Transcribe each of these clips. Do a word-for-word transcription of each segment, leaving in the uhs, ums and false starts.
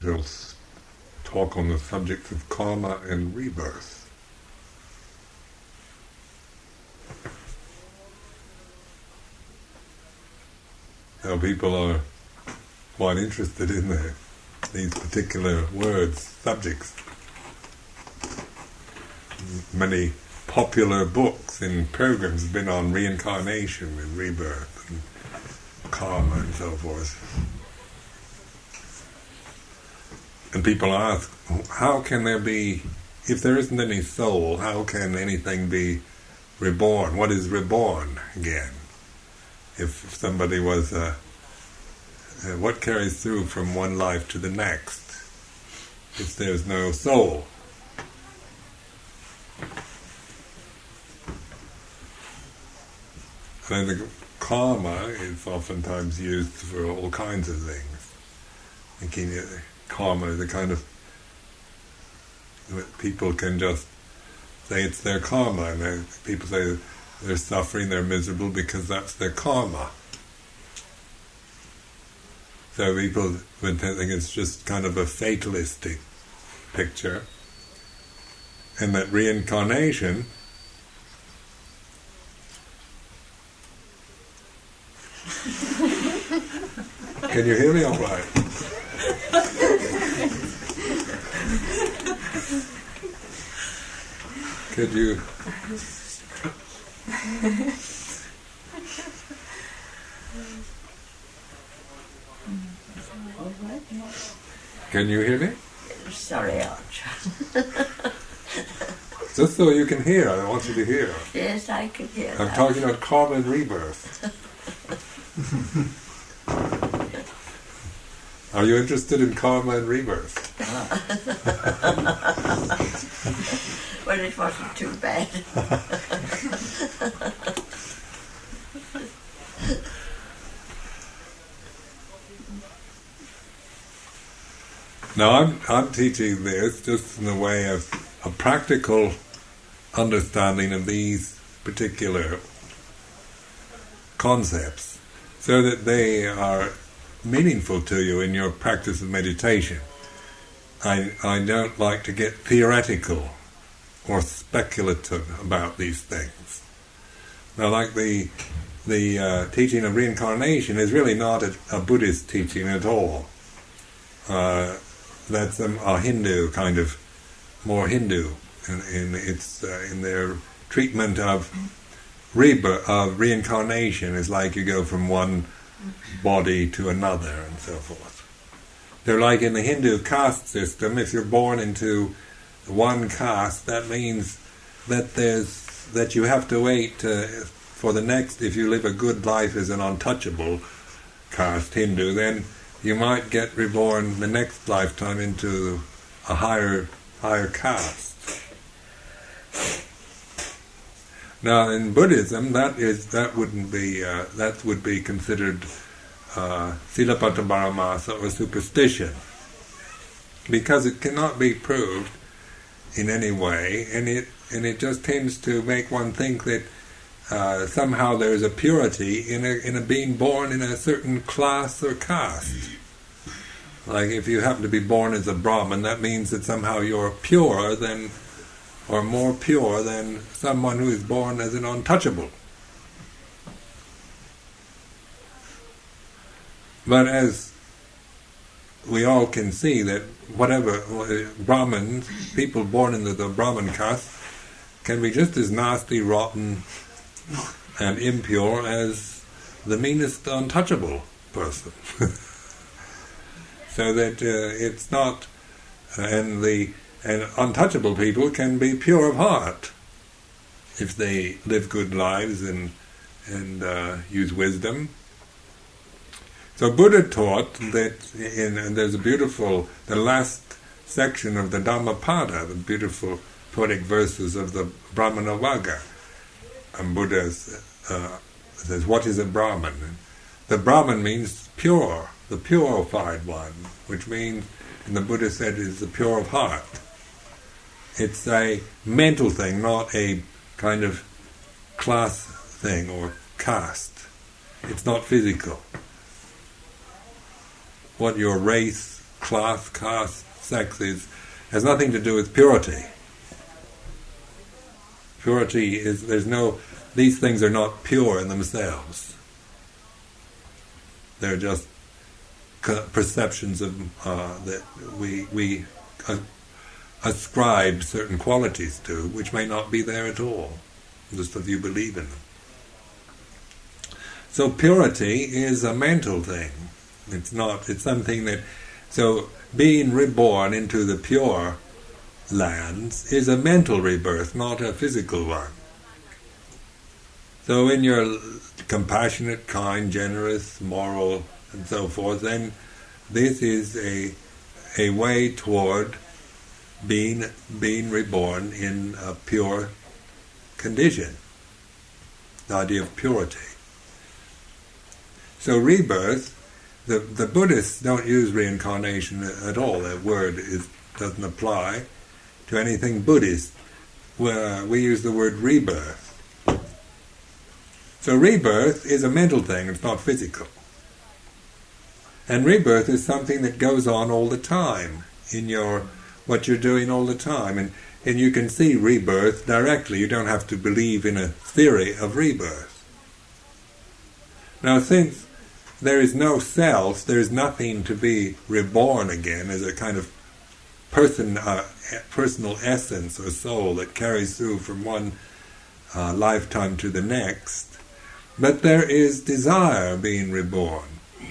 will talk on the subject of karma and rebirth. Now people are quite interested in the, these particular words, subjects. Many popular books and programs have been on reincarnation and rebirth and karma and so forth. And people ask, how can there be, if there isn't any soul, how can anything be reborn? What is reborn again? If somebody was, uh, uh, what carries through from one life to the next if there's no soul? And the karma is oftentimes used for all kinds of things. Thinking uh, karma is a kind of, people can just say it's their karma, and people say they're suffering, they're miserable because that's their karma. So people would think it's just kind of a fatalistic picture, and that reincarnation can you hear me all right? Could you Can you hear me? Sorry, Arch. Just so you can hear, I want you to hear. Yes, I can hear I'm that. talking about karma and rebirth. Are you interested in karma and rebirth? Well, it wasn't too bad. Now I'm I'm teaching this just in the way of a practical understanding of these particular concepts, so that they are meaningful to you in your practice of meditation. I I don't like to get theoretical or speculative about these things. Now, like the the uh, teaching of reincarnation is really not a, a Buddhist teaching at all. Uh, that's a, a Hindu kind of, more Hindu in, in its uh, in their treatment of rebirth, of reincarnation. Is like you go from one body to another and so forth. They're like in the Hindu caste system. If you're born into one caste, that means that there's that you have to wait uh, for the next. If you live a good life as an untouchable caste Hindu, then you might get reborn the next lifetime into a higher higher caste. Now, in Buddhism, that is that wouldn't be uh, that would be considered uh, Silapata Paramasa or superstition, because it cannot be proved in any way, and it and it just tends to make one think that uh, somehow there's a purity in a in a being born in a certain class or caste. Like if you happen to be born as a Brahmin, that means that somehow you're purer than, or more pure than someone who is born as an untouchable. But as we all can see, that whatever Brahmins, people born into the Brahmin caste, can be just as nasty, rotten, and impure as the meanest untouchable person. So that uh, it's not, uh, and the and untouchable people can be pure of heart if they live good lives and and uh, use wisdom. So Buddha taught that, in, and there's a beautiful, the last section of the Dhammapada, the beautiful poetic verses of the Brahmana Vagga. And Buddha uh, says, what is a Brahman? And the Brahman means pure, the purified one, which means, and the Buddha said, is the pure of heart. It's a mental thing, not a kind of class thing or caste. It's not physical. What your race class, caste, sex is, has nothing to do with purity. Purity is, there's no, these things are not pure in themselves. They're just perceptions of uh, that we we uh, ascribe certain qualities to, which may not be there at all, just if you believe in them. So purity is a mental thing. It's not. It's something that. So being reborn into the pure lands is a mental rebirth, not a physical one. So when you're compassionate, kind, generous, moral, and so forth, then this is a a way toward being being reborn in a pure condition. The idea of purity. So rebirth, the the Buddhists don't use reincarnation at all. That word is doesn't apply to anything Buddhist. Where we use the word rebirth. So rebirth is a mental thing, it's not physical. And rebirth is something that goes on all the time in your what you're doing all the time. And, and you can see rebirth directly. You don't have to believe in a theory of rebirth. Now, since there is no self, there is nothing to be reborn again as a kind of person, uh, personal essence or soul that carries through from one uh, lifetime to the next. But there is desire being reborn.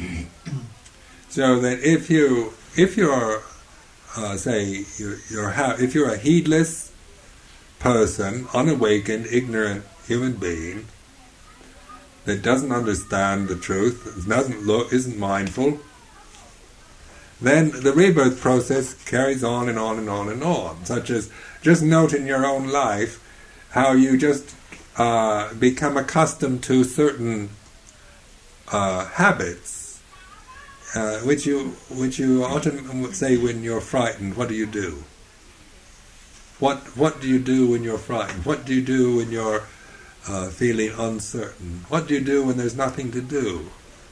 So that if you, if you're, uh, say, you're, you're ha- if you're a heedless person, unawakened, ignorant human being that doesn't understand the truth, doesn't look, isn't mindful, then the rebirth process carries on and on and on and on. Such as, just note in your own life how you just uh, become accustomed to certain uh, habits, uh, which you which you often say when you're frightened. What do you do? What what do you do when you're frightened? What do you do when you're uh, feeling uncertain? What do you do when there's nothing to do?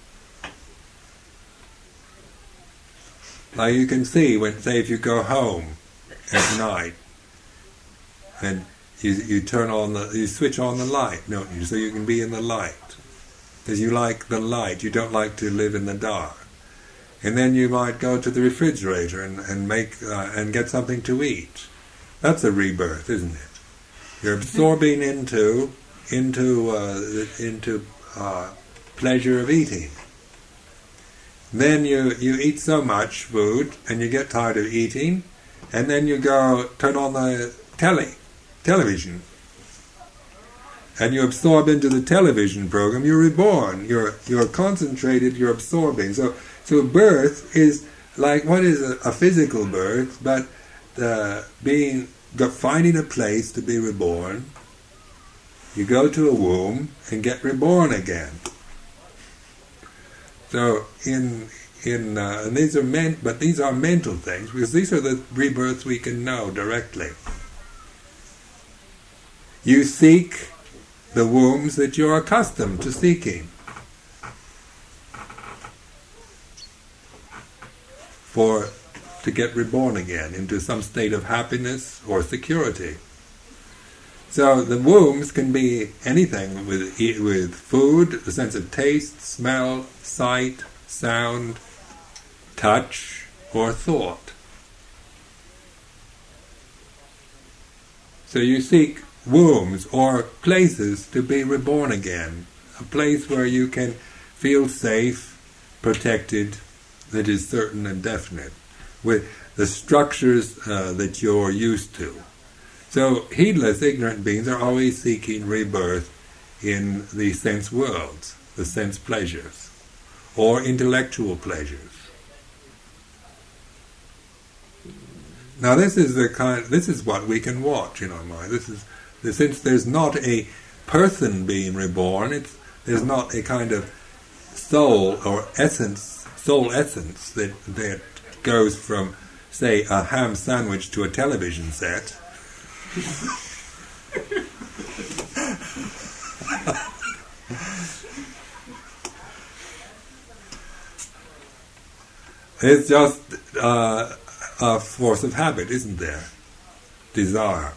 Now you can see when, say, if you go home at night and you you turn on the, you switch on the light, don't you? So you can be in the light, because you like the light. You don't like to live in the dark. And then you might go to the refrigerator and and make uh, and get something to eat. That's a rebirth, isn't it? You're absorbing into into uh, into uh, pleasure of eating. Then you, you eat so much food and you get tired of eating, and then you go turn on the telly, television, and you absorb into the television program. You're reborn. You're you're concentrated. You're absorbing. So so birth is like what is a, a physical birth, but the being the finding a place to be reborn. You go to a womb and get reborn again. So in in uh, and these are men, but these are mental things, because these are the rebirths we can know directly. You seek the wombs that you're accustomed to seeking for to get reborn again into some state of happiness or security. So the wombs can be anything with with food, the sense of taste, smell, sight, sound, touch, or thought. So you seek wombs or places to be reborn again, a place where you can feel safe, protected, that is certain and definite, with the structures uh, that you're used to. So heedless, ignorant beings are always seeking rebirth in the sense worlds, the sense pleasures, or intellectual pleasures. Now this is the kind. This is what we can watch in our mind. This is since there's not a person being reborn. It's there's not a kind of soul or essence, soul essence that that goes from, say, a ham sandwich to a television set. It's just uh, a force of habit, isn't there? Desire.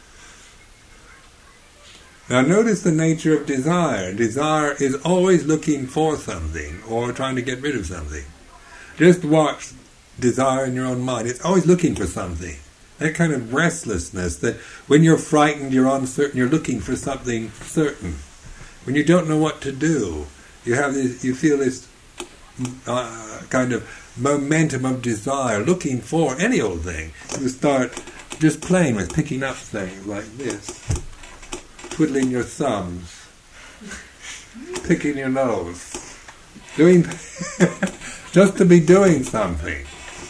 Now notice the nature of desire. Desire is always looking for something or trying to get rid of something. Just watch desire in your own mind. It's always looking for something. That kind of restlessness that when you're frightened, you're uncertain, you're looking for something certain. When you don't know what to do, you have this, you feel this uh, kind of momentum of desire, looking for any old thing. You start just playing with picking up things like this, twiddling your thumbs, picking your nose, doing just to be doing something.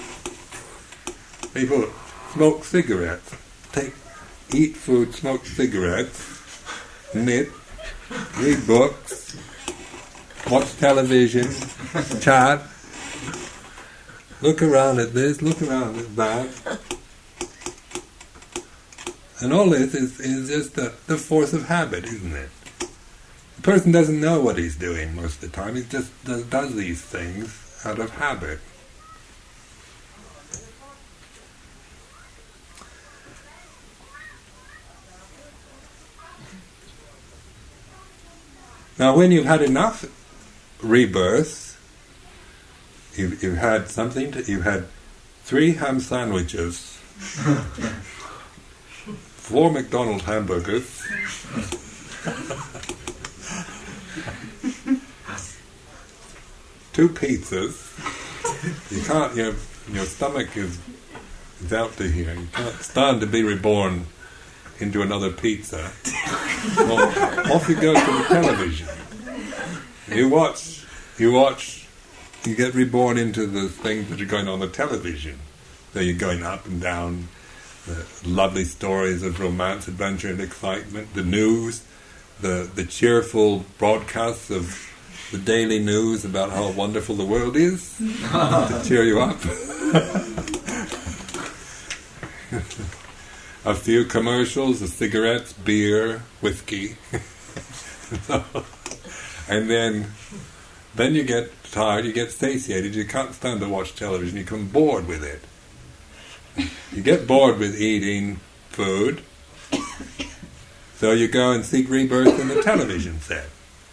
People smoke cigarettes, take, eat food, smoke cigarettes, knit, read books, watch television, chat, look around at this, look around at that. And all this is, is just the, the force of habit, isn't it? The person doesn't know what he's doing most of the time. He just does, does these things out of habit. Now when you've had enough rebirths, you've, you've had something, to, you've had three ham sandwiches, four McDonald's hamburgers, two pizzas. You can't. Your your stomach is, is out to here. You can't stand to be reborn into another pizza. Well, off you go to the television. You watch. You watch. You get reborn into the things that are going on the television. So you're going up and down. The lovely stories of romance, adventure and excitement, the news, the the cheerful broadcasts of the daily news about how wonderful the world is to cheer you up. A few commercials, the cigarettes, beer, whiskey. And then then you get tired, you get satiated, you can't stand to watch television, you become bored with it. You get bored with eating food, so you go and seek rebirth in the television set.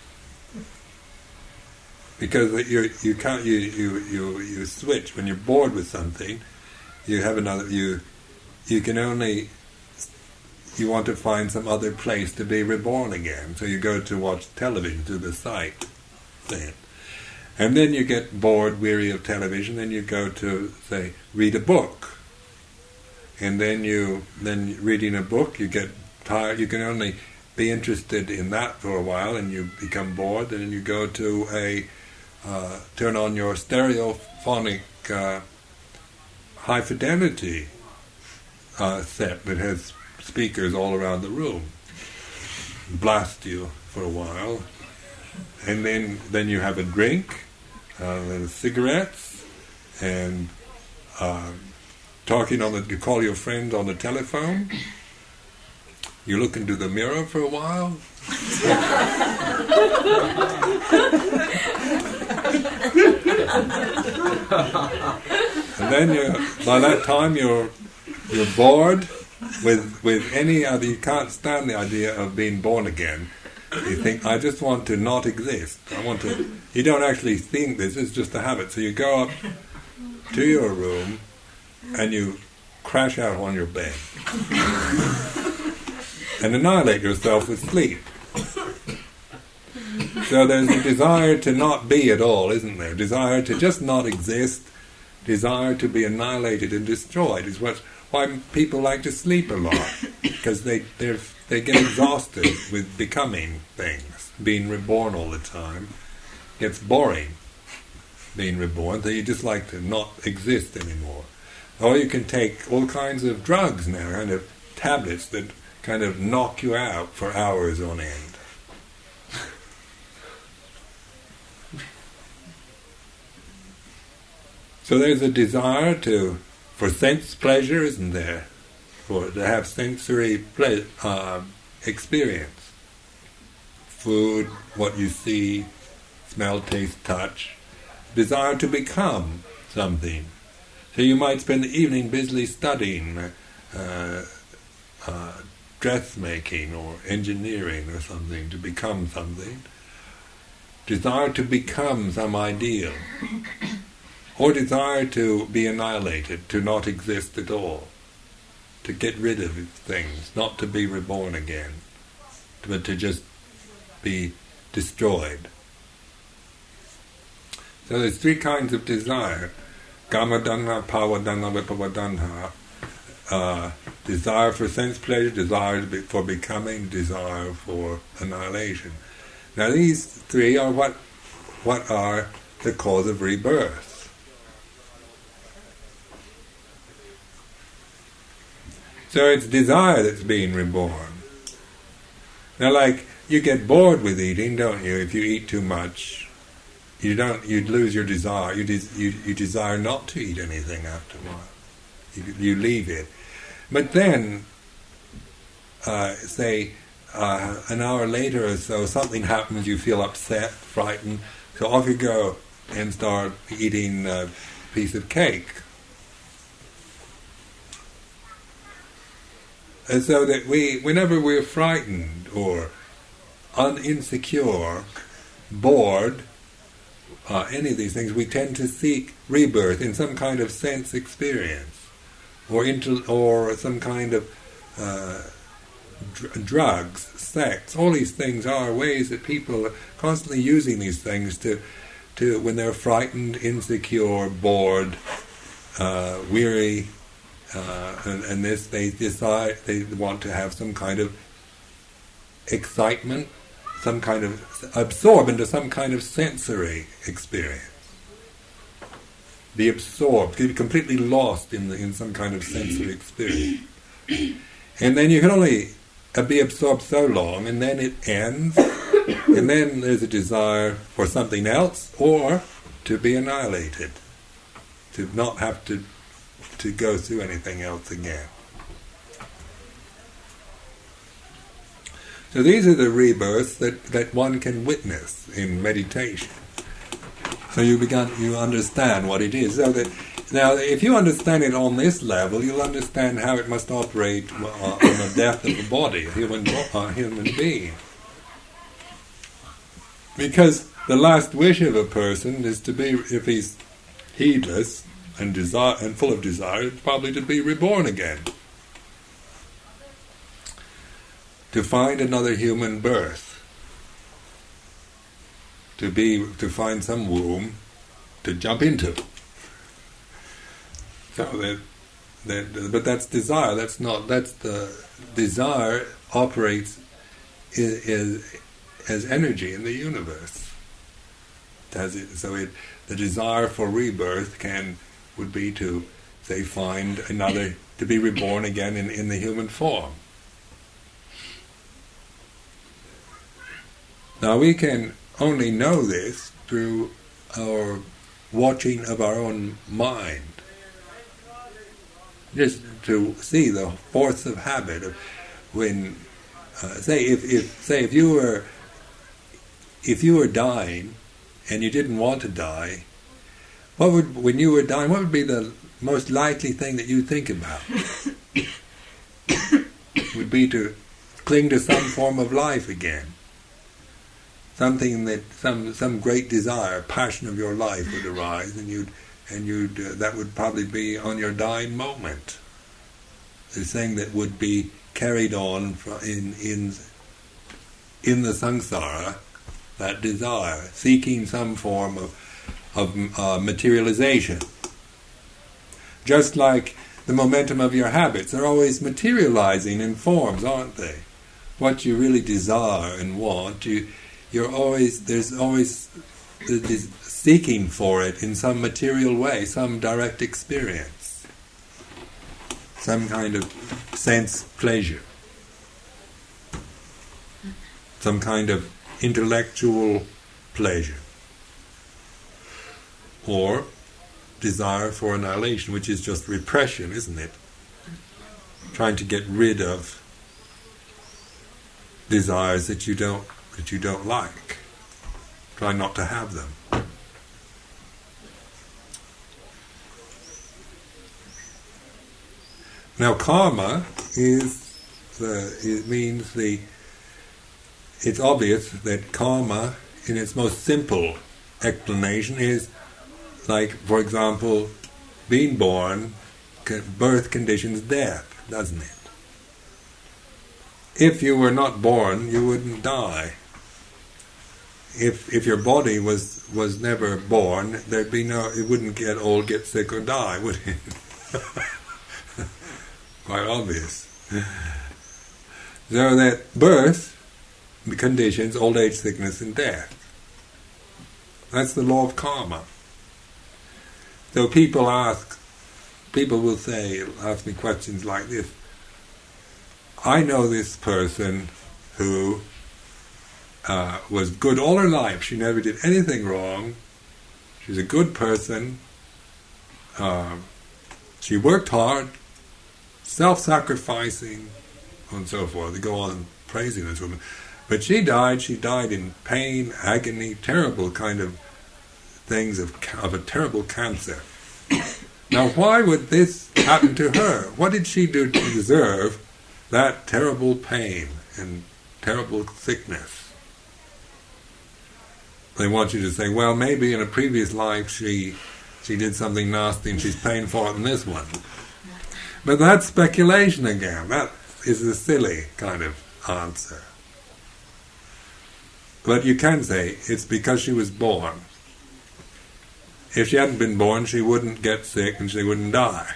Because you you can't you, you, you, you switch when you're bored with something. You have another you you can only you want to find some other place to be reborn again. So you go to watch television through the site set, and then you get bored, weary of television. Then you go to say read a book. And then you, then reading a book, you get tired. You can only be interested in that for a while, and you become bored. And then you go to a uh, turn on your stereophonic uh, high fidelity uh, set that has speakers all around the room. Blast you for a while, and then then you have a drink, uh, then cigarettes, and. Uh, Talking on the, you call your friend on the telephone. You look into the mirror for a while. And then you, by that time you're you're bored with with any other. You can't stand the idea of being born again. You think, I just want to not exist. I want to. You don't actually think this. It's just a habit. So you go up to your room. And you crash out on your bed and annihilate yourself with sleep. So there's a desire to not be at all, isn't there? Desire to just not exist, desire to be annihilated and destroyed is what, why people like to sleep a lot, because they they're, they get exhausted with becoming things, being reborn all the time. It's boring being reborn, so you just like to not exist anymore. Or you can take all kinds of drugs now, kind of tablets that kind of knock you out for hours on end. So there's a desire to, for sense pleasure, isn't there? For to have sensory ple- uh, experience. Food, what you see, smell, taste, touch. Desire to become something. So you might spend the evening busily studying uh, uh, dressmaking or engineering or something to become something. Desire to become some ideal. Or desire to be annihilated, to not exist at all. To get rid of things, not to be reborn again, but to just be destroyed. So there's three kinds of desire. Kama-danha, Bhava-danha, Vibhava-danha. Uh, desire for sense pleasure, desire for becoming, desire for annihilation. Now these three are what what are the cause of rebirth. So it's desire that's being reborn. Now, like, you get bored with eating, don't you? If you eat too much, you don't. You'd lose your desire. You des- you, you desire not to eat anything after a while. You, you leave it. But then, uh, say, uh, an hour later or so, something happens. You feel upset, frightened. So off you go and start eating a piece of cake. And so that we, whenever we're frightened or un- insecure, bored, uh, any of these things, we tend to seek rebirth in some kind of sense experience, or into, or some kind of uh, dr- drugs, sex. All these things are ways that people are constantly using these things to, to when they're frightened, insecure, bored, uh, weary. Uh, and, and this, they decide they want to have some kind of excitement, some kind of absorb into some kind of sensory experience. Be absorbed, be completely lost in the, in some kind of sensory experience. And then you can only uh, be absorbed so long, and then it ends, and then there's a desire for something else, or to be annihilated, to not have to to go through anything else again. So these are the rebirths that, that one can witness in meditation. So you begin, you understand what it is. So that now, if you understand it on this level, you'll understand how it must operate uh, on the death of a body, a human, a human being. Because the last wish of a person is to be, if he's heedless, and desire and full of desire, it's probably to be reborn again. To find another human birth. To be to find some womb to jump into. So that that but that's desire, that's not that's the desire operates is, is as energy in the universe. Does it so it the desire for rebirth can would be to, say, find another, to be reborn again in, in the human form. Now we can only know this through our watching of our own mind. Just to see the force of habit of when, uh, say, if, if say if you were if you were dying and you didn't want to die, what would, when you were dying, what would be the most likely thing that you'd think about? Would be to cling to some form of life again. Something that, some some great desire, passion of your life would arise, and you'd, and you'd, uh, that would probably be on your dying moment. The thing that would be carried on in in in the samsara, that desire, seeking some form of of uh, materialization. Just like the momentum of your habits are always materializing in forms, aren't they? What you really desire and want, you, you're always, there's always this seeking for it in some material way, some direct experience, some kind of sense pleasure, some kind of intellectual pleasure. Or desire for annihilation, which is just repression, isn't it? Trying to get rid of desires that you don't that you don't like. Try not to have them. Now karma is, the, it means the, it's obvious that karma in its most simple explanation is like, for example, being born, birth conditions death, doesn't it? If you were not born, you wouldn't die. If if your body was was never born, there'd be no, it wouldn't get old, get sick, or die, would it? Quite obvious. So that birth conditions old age, sickness, and death. That's the law of karma. So people ask, people will say, ask me questions like this. I know this person who uh, was good all her life. She never did anything wrong. She's a good person. Uh, she worked hard, self-sacrificing, and so forth. They go on praising this woman. But she died, she died in pain, agony, terrible kind of things of, of a terrible cancer. Now why would this happen to her? What did she do to deserve that terrible pain and terrible sickness? They want you to say, well, maybe in a previous life she she did something nasty and she's paying for it in this one. But that's speculation again. That is a silly kind of answer. But you can say it's because she was born. If she hadn't been born, she wouldn't get sick and she wouldn't die.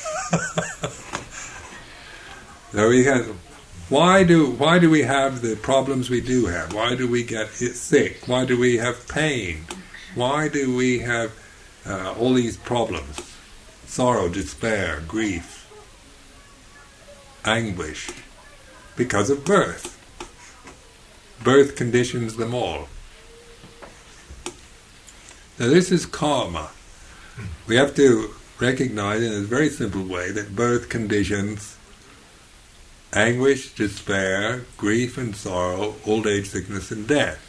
So we have, why do why do we have the problems we do have? Why do we get sick? Why do we have pain? Why do we have uh, all these problems? Sorrow, despair, grief, anguish. Because of birth. Birth conditions them all. Now this is karma. We have to recognize in a very simple way that birth conditions anguish, despair, grief and sorrow, old age, sickness and death.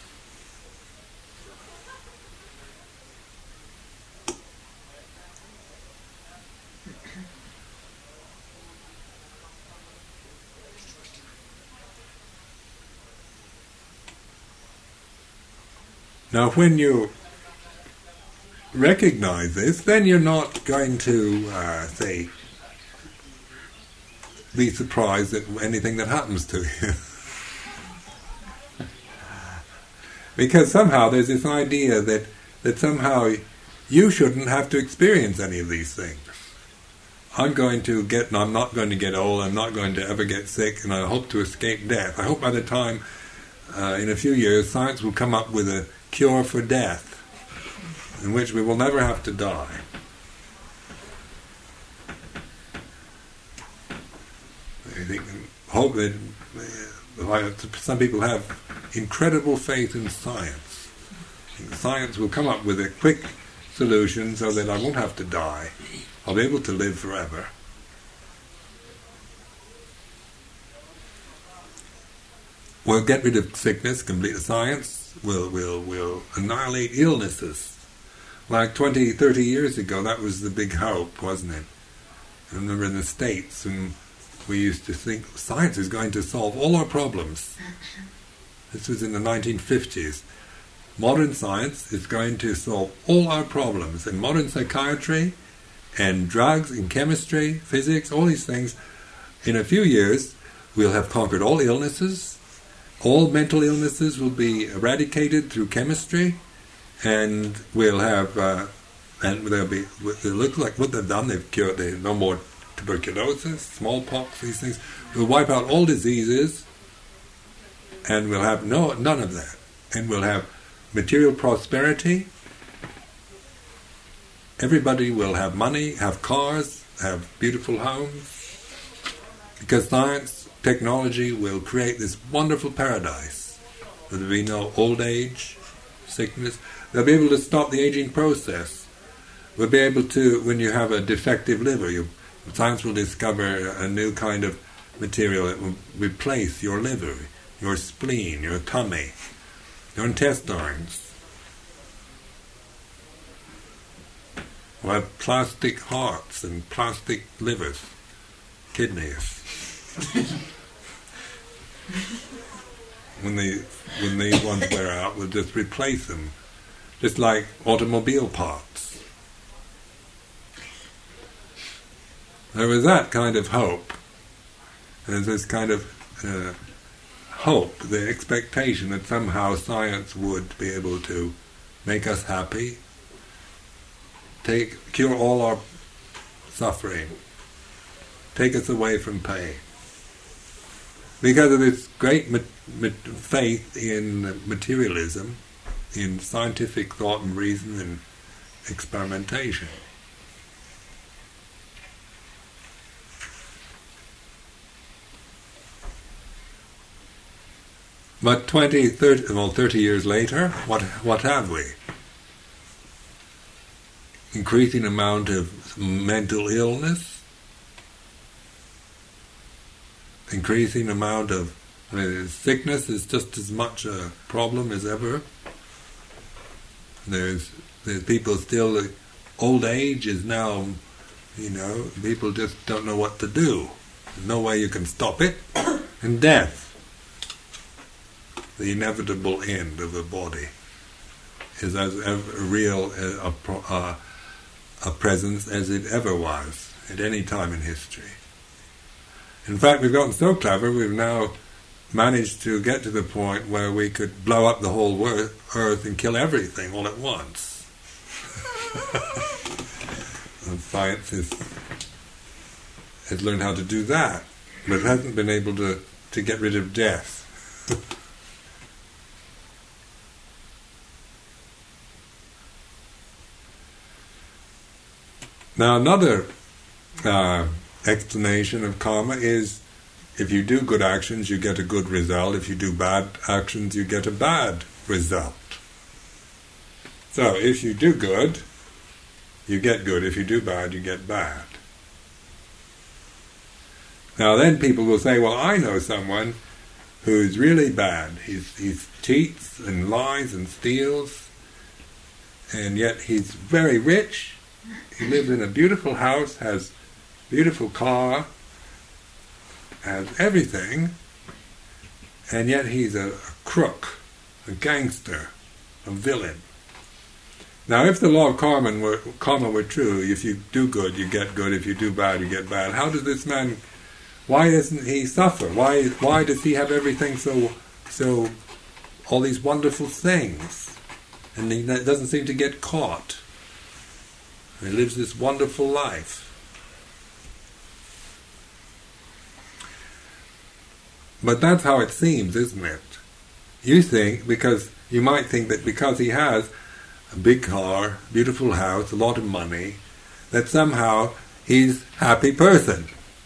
Now when you recognize this, then you're not going to, uh, say, be surprised at anything that happens to you. Because somehow there's this idea that, that somehow you shouldn't have to experience any of these things. I'm going to get, and I'm not going to get old, I'm not going to ever get sick, and I hope to escape death. I hope by the time, uh, in a few years, science will come up with a cure for death, in which we will never have to die. I think, hope that uh, some people have incredible faith in science. Science will come up with a quick solution so that I won't have to die. I'll be able to live forever. We'll get rid of sickness, complete science. We'll, we'll, we'll annihilate illnesses. Like twenty, thirty years ago, that was the big hope, wasn't it? I remember in the States, when we used to think science is going to solve all our problems. This was in the nineteen fifties. Modern science is going to solve all our problems. In modern psychiatry, and drugs, and chemistry, physics, all these things, in a few years, we'll have conquered all illnesses. All mental illnesses will be eradicated through chemistry, and we'll have, uh, and they'll be, they look like what they've done, they've cured, they no more tuberculosis, smallpox, these things. We'll wipe out all diseases, and we'll have no none of that. And we'll have material prosperity. Everybody will have money, have cars, have beautiful homes, because science, technology will create this wonderful paradise. There'll be no old age, sickness. They'll be able to stop the aging process. We'll be able to, when you have a defective liver, you, science will discover a new kind of material that will replace your liver, your spleen, your tummy, your intestines. We'll have plastic hearts and plastic livers. kidneys. when they when these ones wear out, we'll just replace them, just like automobile parts. There was that kind of hope. There's this kind of uh, hope, the expectation that somehow science would be able to make us happy, take cure all our suffering, take us away from pain. Because of this great ma- ma- faith in materialism, in scientific thought and reason and experimentation. But twenty, thirty, well, thirty years later, what what have we? Increasing amount of mental illness, increasing amount of uh, sickness is just as much a problem as ever. There's, there's people still, old age is now, you know, people just don't know what to do. There's no way you can stop it. And death, the inevitable end of the body, is as ever real a, a, a presence as it ever was at any time in history. In fact, we've gotten so clever, we've now managed to get to the point where we could blow up the whole wor- earth and kill everything all at once. And science has, has learned how to do that, but it hasn't been able to, to get rid of death. Now another uh, explanation of karma is, if you do good actions you get a good result, if you do bad actions you get a bad result. So if you do good, you get good, if you do bad you get bad. Now then people will say, well, I know someone who's really bad, he's, he cheats and lies and steals, and yet he's very rich. He lives in a beautiful house, has beautiful car, has everything, and yet he's a, a crook, a gangster, a villain. Now if the law of karma were, karma were true, if you do good you get good, if you do bad you get bad, how does this man, why doesn't he suffer? Why why does he have everything so, so all these wonderful things, and he doesn't seem to get caught? He lives this wonderful life. But that's how it seems, isn't it? You think, because you might think that because he has a big car, beautiful house, a lot of money, that somehow he's a happy person.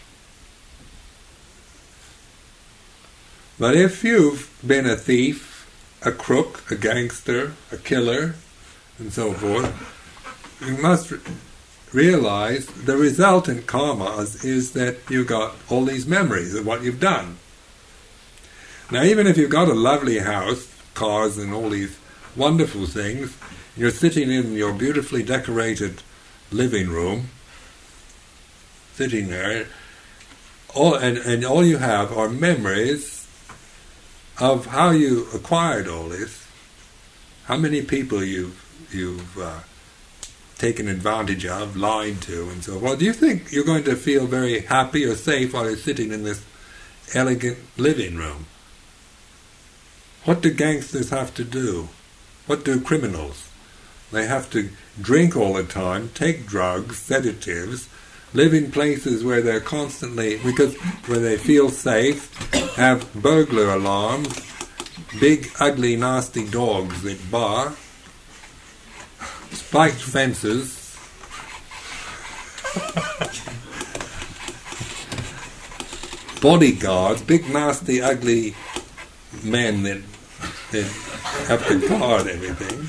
But if you've been a thief, a crook, a gangster, a killer, and so forth, you must re- realize the resultant karma is, is that you got all these memories of what you've done. Now even if you've got a lovely house, cars and all these wonderful things, you're sitting in your beautifully decorated living room, sitting there, all, and, and all you have are memories of how you acquired all this, how many people you've, you've uh, taken advantage of, lied to, and so forth. Do you think you're going to feel very happy or safe while you're sitting in this elegant living room? What do gangsters have to do? What do criminals? They have to drink all the time, take drugs, sedatives, live in places where they're constantly, because where they feel safe, have burglar alarms, big, ugly, nasty dogs that bar, spiked fences, bodyguards, big, nasty, ugly men that, that have to guard everything.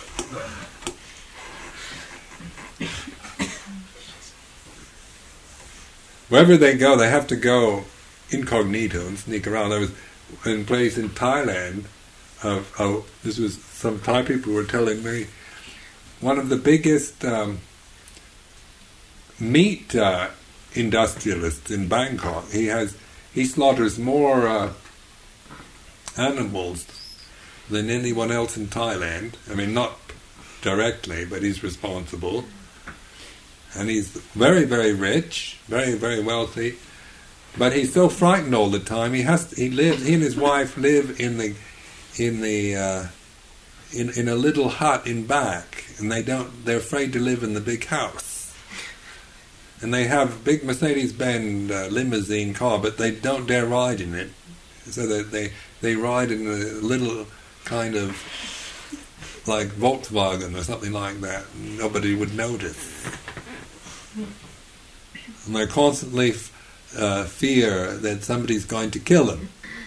Wherever they go, they have to go incognito and sneak around. There was a place in Thailand, uh, oh, this was some Thai people were telling me, one of the biggest um, meat uh, industrialist in Bangkok. He has he slaughters more uh, animals than anyone else in Thailand. I mean, not directly, but he's responsible. And he's very, very rich, very, very wealthy. But he's so frightened all the time. He has. He lives. He and his wife live in the, in the, uh, in in a little hut in back, and they don't. They're afraid to live in the big house. And they have big Mercedes-Benz uh, limousine car, but they don't dare ride in it. So that they they ride in a little kind of like Volkswagen or something like that. Nobody would notice. And they constantly uh, fear that somebody's going to kill them.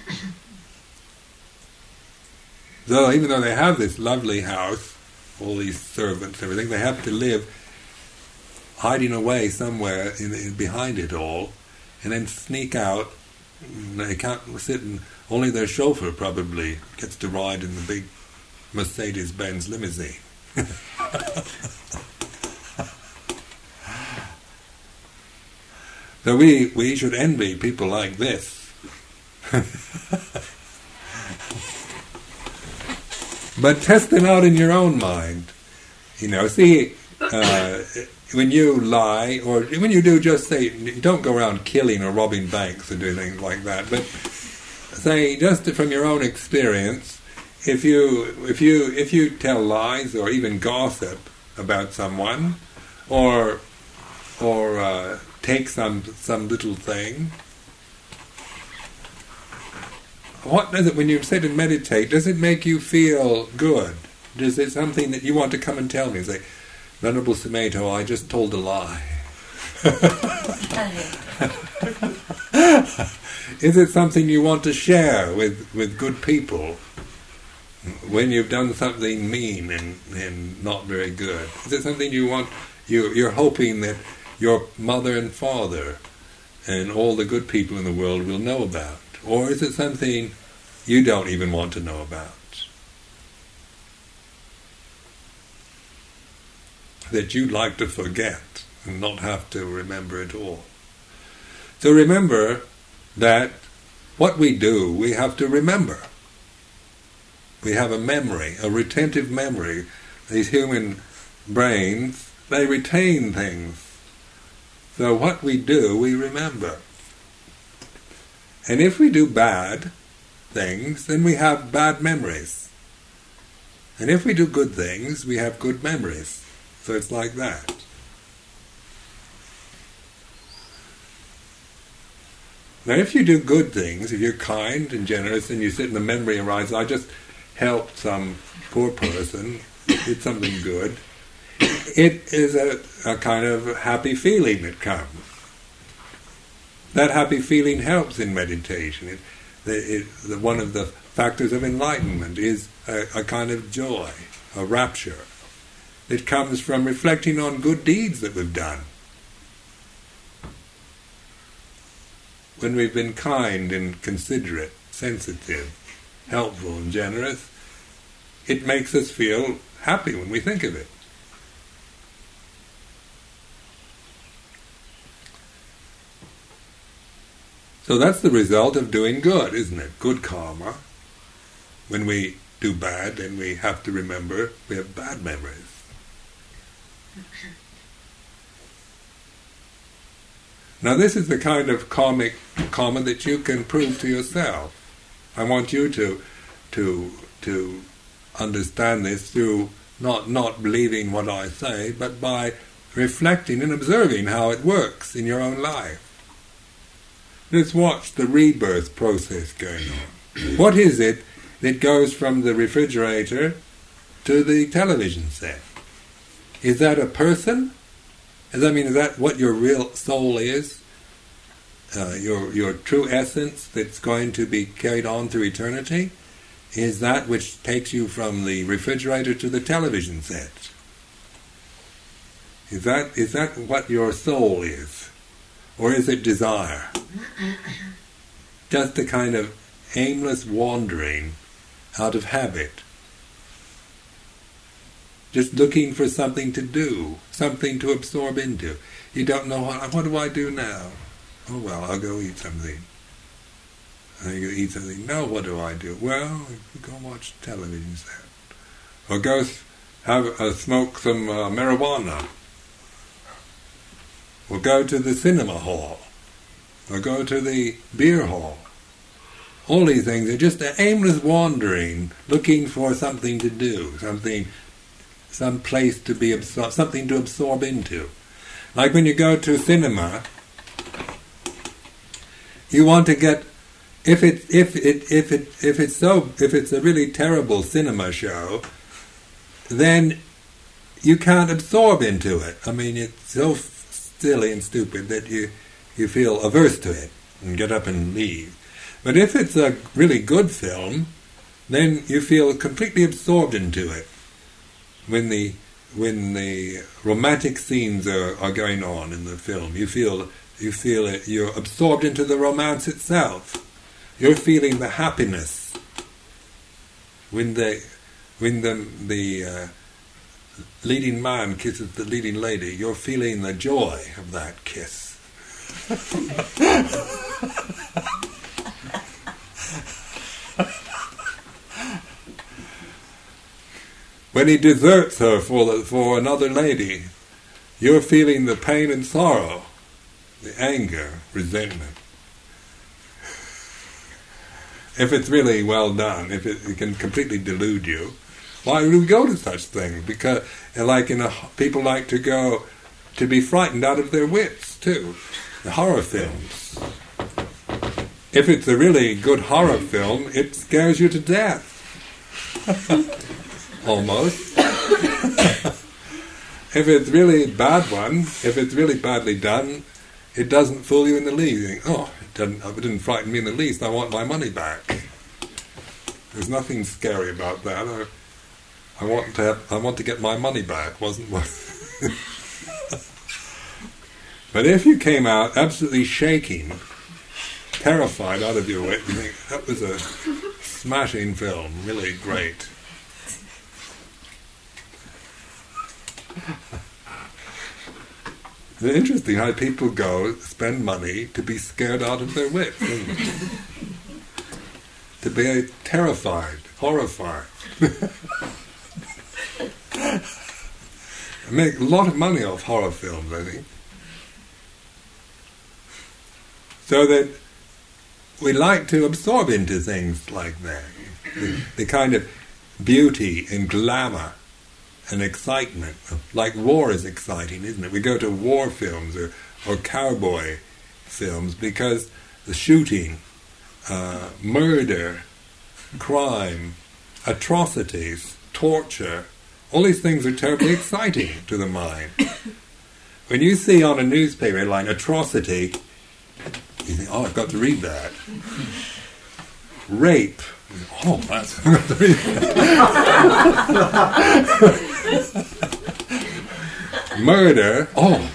So even though they have this lovely house, all these servants, everything, they have to live hiding away somewhere in, in behind it all, and then sneak out. They can't sit in. Only their chauffeur probably gets to ride in the big Mercedes-Benz limousine. So we, we should envy people like this. But test them out in your own mind. You know, see, uh, when you lie, or when you do just say, you don't go around killing or robbing banks or doing things like that, but say, just from your own experience, if you if you if you tell lies or even gossip about someone, or or uh, take some some little thing, what does it, when you sit and meditate, does it make you feel good? Is it something that you want to come and tell me? Say, Venerable Sumedho, I just told a lie. Is it something you want to share with, with good people when you've done something mean and, and not very good? Is it something you want, you, you're hoping that your mother and father and all the good people in the world will know about? Or is it something you don't even want to know about? That you'd like to forget and not have to remember it all. So remember that what we do, we have to remember. We have a memory, a retentive memory. These human brains, they retain things. So what we do, we remember. And if we do bad things, then we have bad memories. And if we do good things, we have good memories. So it's like that. Now if you do good things, if you're kind and generous and you sit and the memory arises, I just helped some poor person, did something good, it is a, a kind of happy feeling that comes. That happy feeling helps in meditation. It, it, it, one of the factors of enlightenment is a, a kind of joy, a rapture. It comes from reflecting on good deeds that we've done. When we've been kind and considerate, sensitive, helpful and generous, it makes us feel happy when we think of it. So that's the result of doing good, isn't it? Good karma. When we do bad, then we have to remember we have bad memories. Now this is the kind of karmic karma that you can prove to yourself. I want you to to to understand this through not not believing what I say, but by reflecting and observing how it works in your own life. Let's watch the rebirth process going on. What is it that goes from the refrigerator to the television set? Is that a person? Does that mean, is that what your real soul is? Uh, your your true essence that's going to be carried on through eternity? Is that which takes you from the refrigerator to the television set? Is that is that what your soul is? Or is it desire? Just a kind of aimless wandering out of habit. just looking for something to do, something to absorb into. You don't know, what, what do I do now? Oh well, I'll go eat something. And you eat something. Now what do I do? Well, go watch television set. Or go have uh, smoke some uh, marijuana. Or go to the cinema hall. Or go to the beer hall. All these things are just an aimless wandering, looking for something to do, something, some place to be absor- something to absorb into. Like when you go to cinema, you want to get, if it if it if it if it's so if it's a really terrible cinema show, then you can't absorb into it. I mean, it's so f- silly and stupid that you you feel averse to it and get up and leave. But if it's a really good film, then you feel completely absorbed into it. When the when the romantic scenes are, are going on in the film, you feel you feel it. You're absorbed into the romance itself. You're feeling the happiness. When the when the the uh, leading man kisses the leading lady, you're feeling the joy of that kiss. When he deserts her for the, for another lady, you're feeling the pain and sorrow, the anger, resentment. If it's really well done, if it, it can completely delude you, why do we go to such things? Because, like in a, people like to go to be frightened out of their wits too. The horror films. If it's a really good horror film, it scares you to death. Almost. If it's really a bad one, if it's really badly done, it doesn't fool you in the least. You think, oh, it didn't, it didn't frighten me in the least, I want my money back. There's nothing scary about that. I, I want to have, I want to get my money back, wasn't what? But if you came out absolutely shaking, terrified out of your wit, you think, that was a smashing film, really great. It's interesting how people go spend money to be scared out of their wits, isn't it? To be terrified, horrified. Make a lot of money off horror films, I think. So that we like to absorb into things like that. The, the kind of beauty and glamour and excitement. Like war is exciting, isn't it? We go to war films or, or cowboy films because the shooting, uh, murder, crime, atrocities, torture, all these things are terribly exciting to the mind. When you see on a newspaper headline, atrocity, you think, oh, I've got to read that. Rape. Oh, that's... I've got to read that. Murder. Oh.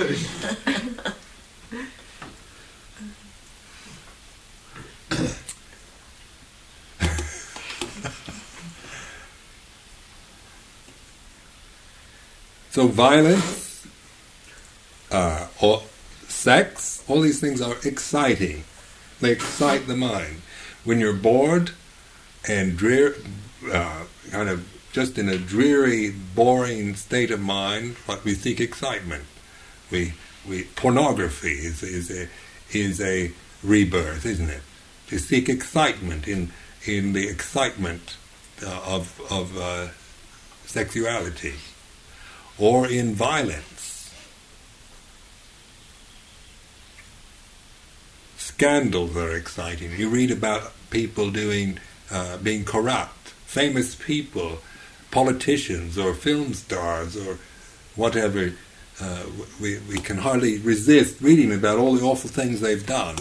So violence, uh, or sex, all these things are exciting. They excite the mind. When you're bored and drear, uh, kind of just in a dreary, boring state of mind, what we seek excitement. We, we pornography is is a is a rebirth, isn't it? To seek excitement in in the excitement uh, of of uh, sexuality, or in violence. Scandals are exciting. You read about people doing, uh, being corrupt, famous people, politicians or film stars or whatever. Uh, we, we can hardly resist reading about all the awful things they've done.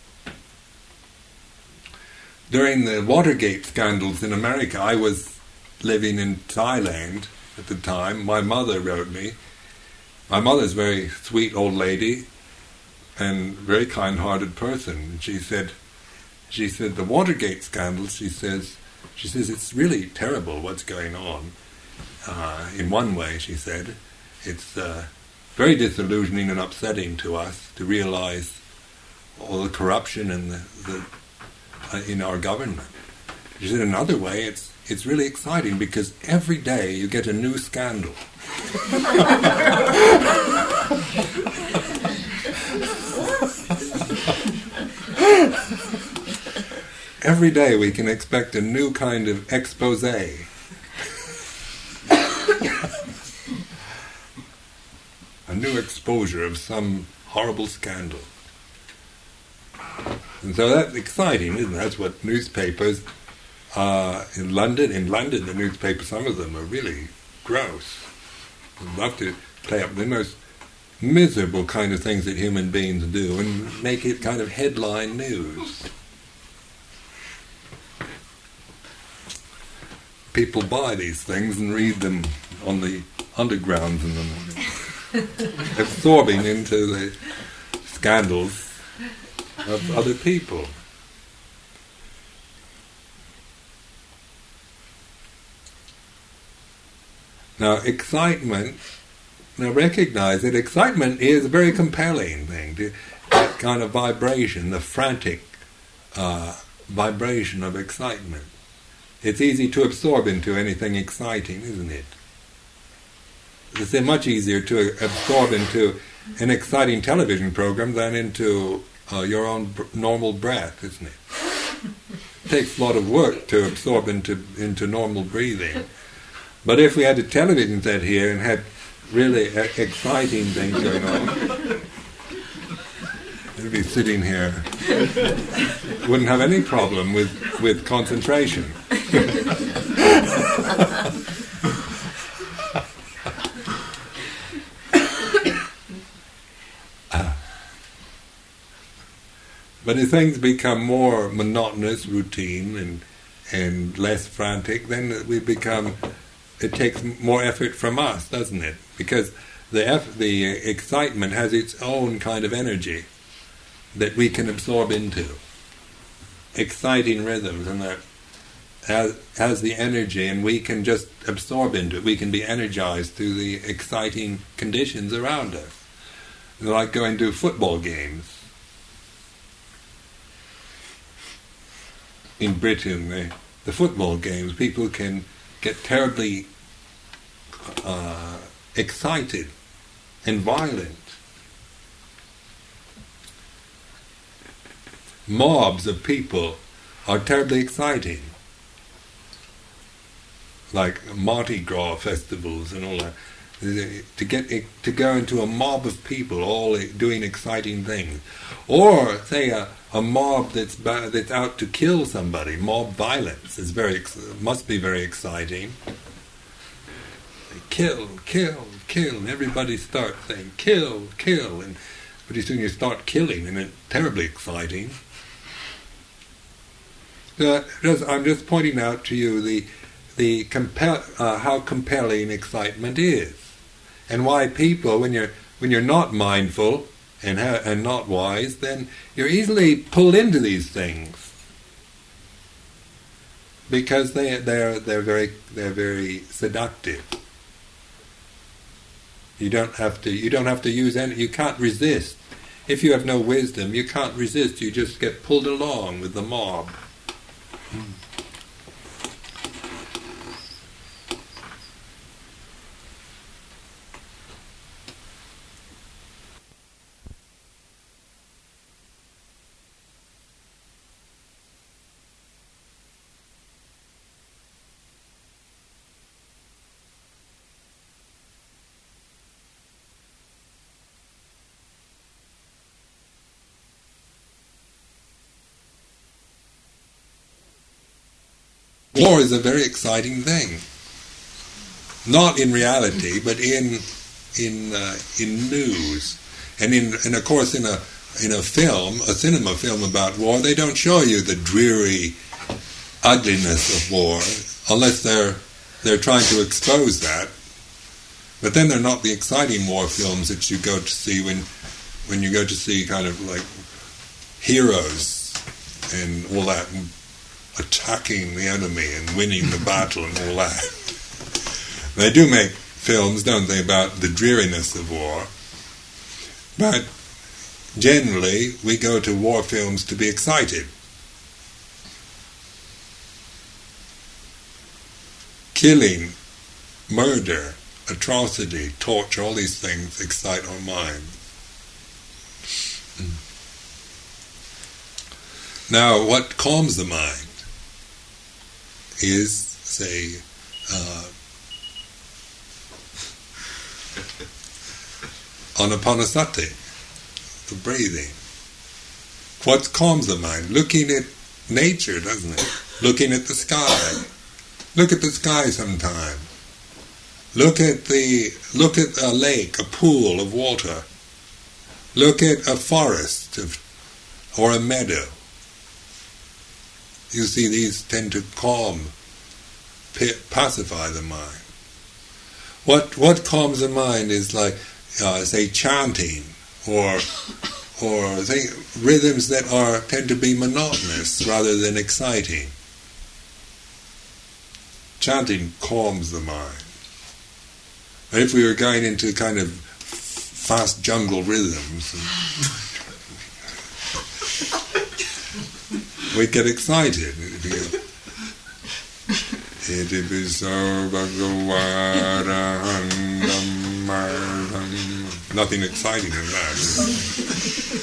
During the Watergate scandals in America, I was living in Thailand at the time. My mother wrote me. My mother's a very sweet old lady and very kind-hearted person. She said, she said the Watergate scandals. She says, she says it's really terrible what's going on. Uh, in one way, she said, it's uh, very disillusioning and upsetting to us to realize all the corruption and the, the uh, in our government. She said, another way, it's it's really exciting because every day you get a new scandal. Every day we can expect a new kind of expose. A new exposure of some horrible scandal. And so that's exciting, isn't it? That's what newspapers uh, in London, in London the newspapers, some of them are really gross. I'd love to play up the most miserable kind of things that human beings do and make it kind of headline news. People buy these things and read them on the underground and them, absorbing into the scandals of other people. Now, excitement, now recognize that excitement is a very compelling thing, to, that kind of vibration, the frantic uh, vibration of excitement. It's easy to absorb into anything exciting, isn't it? It's much easier to absorb into an exciting television program than into uh, your own b- normal breath, isn't it? It takes a lot of work to absorb into into normal breathing. But if we had a television set here and had really uh, exciting things going on, we'd be sitting here, wouldn't have any problem with, with concentration. But if things become more monotonous, routine, and and less frantic, then we become. It takes more effort from us, doesn't it? Because the eff- the excitement has its own kind of energy that we can absorb into. Exciting rhythms, and that has, has the energy, and we can just absorb into it. We can be energized through the exciting conditions around us. It's like going to football games. In Britain, the, the football games, people can get terribly uh, excited and violent. Mobs of people are terribly exciting, like Mardi Gras festivals and all that. To get to go into a mob of people all doing exciting things, or say a, a mob that's that's out to kill somebody. Mob violence is very must be very exciting. They kill, kill, kill, and everybody starts saying kill, kill, and pretty soon you start killing, and it's terribly exciting. So just, I'm just pointing out to you the the compel, uh, how compelling excitement is. And why people, when you're when you're not mindful and ha- and not wise, then you're easily pulled into these things because they they're they're very they're very seductive. You don't have to you don't have to use any. You can't resist. If you have no wisdom, you can't resist. You just get pulled along with the mob. Hmm. War is a very exciting thing. Not in reality, but in in uh, in news, and in and of course in a in a film, a cinema film about war, they don't show you the dreary ugliness of war unless they're they're trying to expose that. But then they're not the exciting war films that you go to see when when you go to see kind of like heroes and all that. And attacking the enemy and winning the battle and all that. They do make films, don't they, about the dreariness of war. But generally, we go to war films to be excited. Killing, murder, atrocity, torture, all these things excite our minds. Now, what calms the mind is, say, uh, anapanasati, the breathing. What calms the mind? Looking at nature, doesn't it? Looking at the sky. Look at the sky sometime. Look at the look at a lake, a pool of water. Look at a forest of, or a meadow. You see, these tend to calm, pacify the mind. What what calms the mind is like, uh, say, chanting, or or say, rhythms that are tend to be monotonous rather than exciting. Chanting calms the mind. And if we were going into kind of fast jungle rhythms, we'd get excited. It'd be so nothing exciting in that.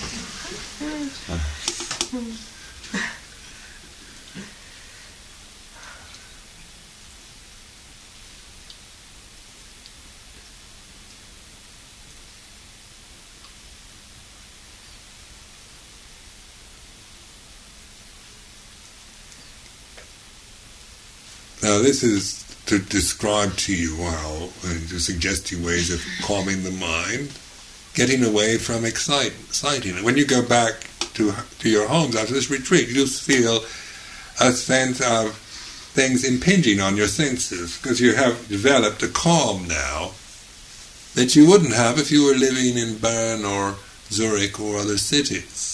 Now this is to describe to you how, and to suggest to you ways of calming the mind, getting away from excite, exciting. When you go back to to your homes after this retreat, you just feel a sense of things impinging on your senses, because you have developed a calm now that you wouldn't have if you were living in Bern or Zurich or other cities.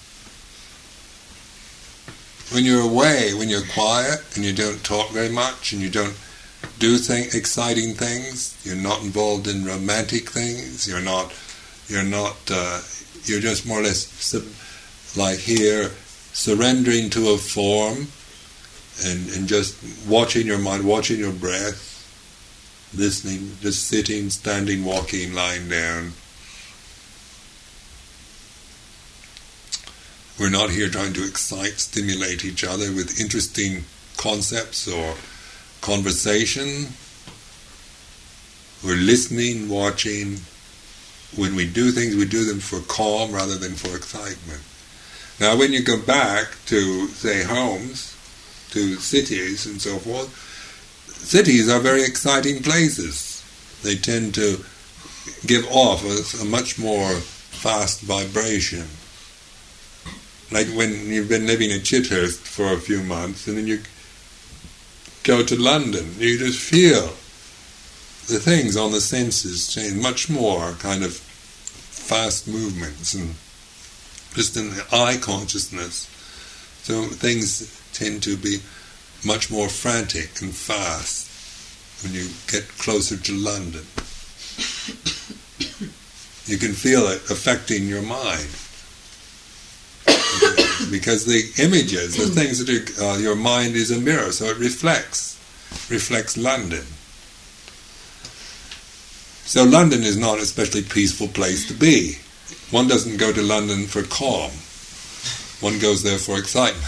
When you're away, when you're quiet and you don't talk very much and you don't do thing, exciting things, you're not involved in romantic things, you're not, you're not, uh, you're just more or less sub, like here, surrendering to a form and, and just watching your mind, watching your breath, listening, just sitting, standing, walking, lying down. We're not here trying to excite, stimulate each other with interesting concepts or conversation. We're listening, watching. When we do things, we do them for calm rather than for excitement. Now, when you go back to, say, homes, to cities and so forth, cities are very exciting places. They tend to give off a, a much more fast vibration. Like when you've been living in Chithurst for a few months and then you go to London, you just feel the things on the senses change, much more kind of fast movements and just in the eye consciousness. So things tend to be much more frantic and fast when you get closer to London. You can feel it affecting your mind. Because the images, the things that are, uh, your mind is a mirror, so it reflects, reflects London. So London is not an especially peaceful place to be. One doesn't go to London for calm. One goes there for excitement.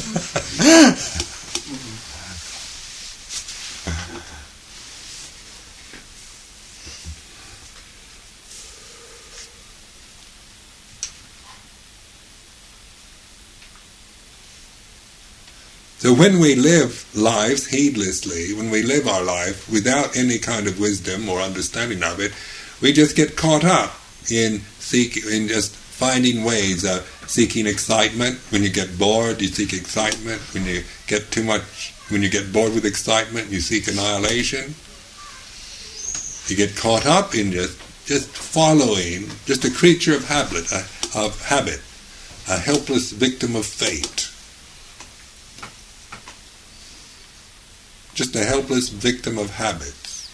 So when we live lives heedlessly, when we live our life without any kind of wisdom or understanding of it, we just get caught up in seek, in just finding ways of seeking excitement. When you get bored, you seek excitement. When you get too much, when you get bored with excitement, you seek annihilation. You get caught up in just just following, just a creature of habit, a, of habit, a helpless victim of fate. Just a helpless victim of habits.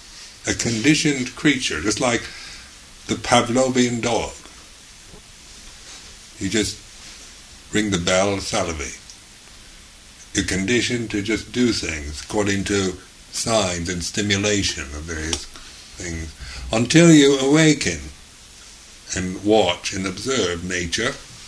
a conditioned creature, just like the Pavlovian dog. You just ring the bell, salivate. You're conditioned to just do things according to signs and stimulation of various things until you awaken and watch and observe nature.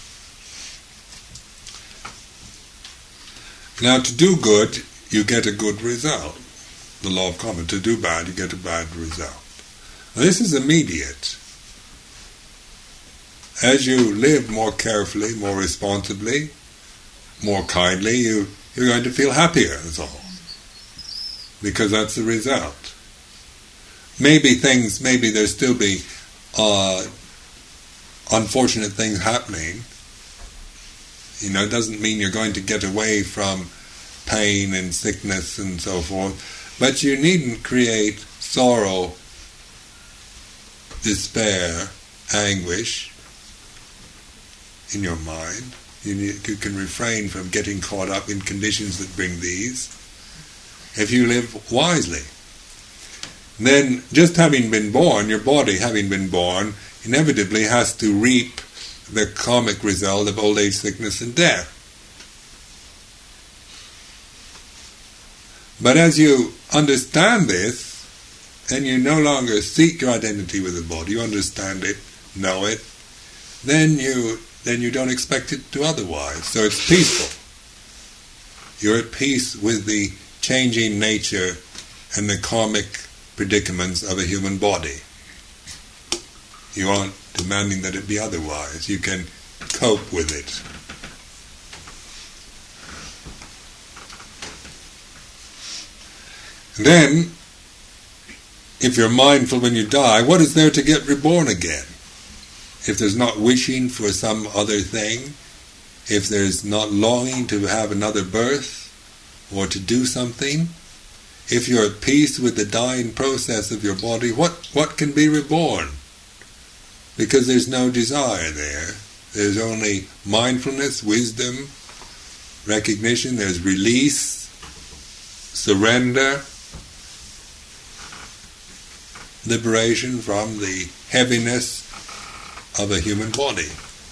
Now, to do good, you get a good result. The law of karma. To do bad, you get a bad result. Now, this is immediate. As you live more carefully, more responsibly, more kindly, you, you're going to feel happier, that's all. Because that's the result. Maybe things, maybe there'll still be uh, unfortunate things happening. You know, it doesn't mean you're going to get away from pain and sickness and so forth. But you needn't create sorrow, despair, anguish in your mind. You, need, you can refrain from getting caught up in conditions that bring these if you live wisely. Then, just having been born, your body having been born, inevitably has to reap the karmic result of old age, sickness, and death. But as you understand this, and you no longer seek your identity with the body, you understand it, know it, then you then you don't expect it to otherwise. So it's peaceful. You're at peace with the changing nature and the karmic predicaments of a human body. You aren't demanding that it be otherwise. You can cope with it. And then, if you're mindful when you die, what is there to get reborn again? If there's not wishing for some other thing, if there's not longing to have another birth or to do something, if you're at peace with the dying process of your body, what, what can be reborn? Because there's no desire there. There's only mindfulness, wisdom, recognition, there's release, surrender, liberation from the heaviness of a human body.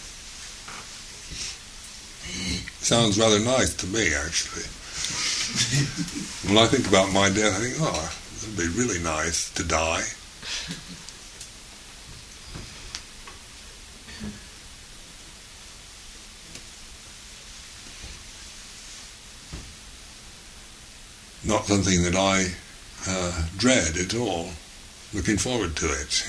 Sounds rather nice to me, actually. When I think about my death, I think, oh, it would be really nice to die. Not something that I uh, dread at all. Looking forward to it.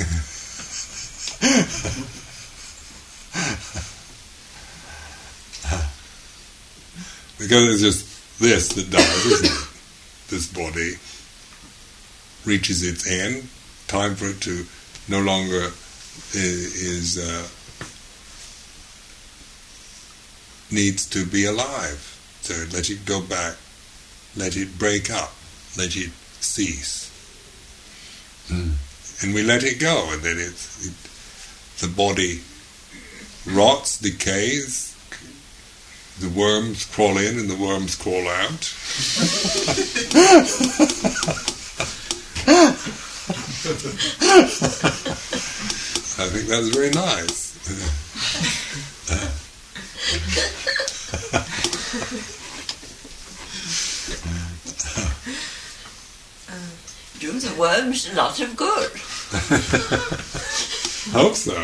Because it's just this that dies, isn't it? This body reaches its end. Time for it to no longer is, is uh, needs to be alive. So let it go back. Let it break up. Let it cease. Mm. And we let it go, and then it's, it, the body rots, decays, the worms crawl in and the worms crawl out. I think that's very nice. Do the worms a lot of good. Hope so.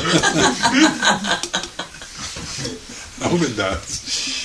I hope it does.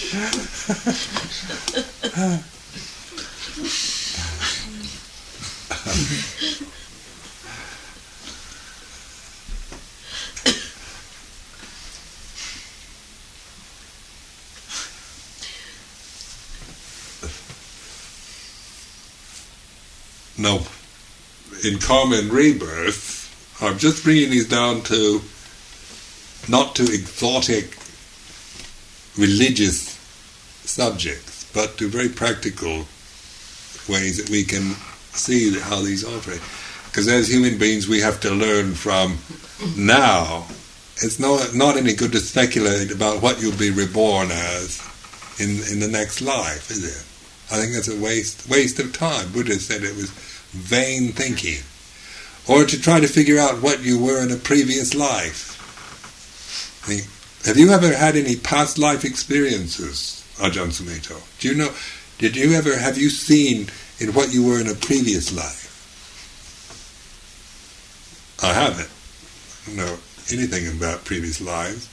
No, in karma and rebirth, I'm just bringing these down to not to exotic religious subjects, but to very practical ways that we can see how these operate. Because as human beings, we have to learn from now. It's not not any good to speculate about what you'll be reborn as in in the next life, is it? I think that's a waste waste of time. Buddha said it was vain thinking. or to try to figure out what you were in a previous life. I mean, have you ever had any past life experiences, Ajahn Sumedho? Do you know, did you ever, have you seen in what you were in a previous life? I haven't. I don't know anything about previous lives.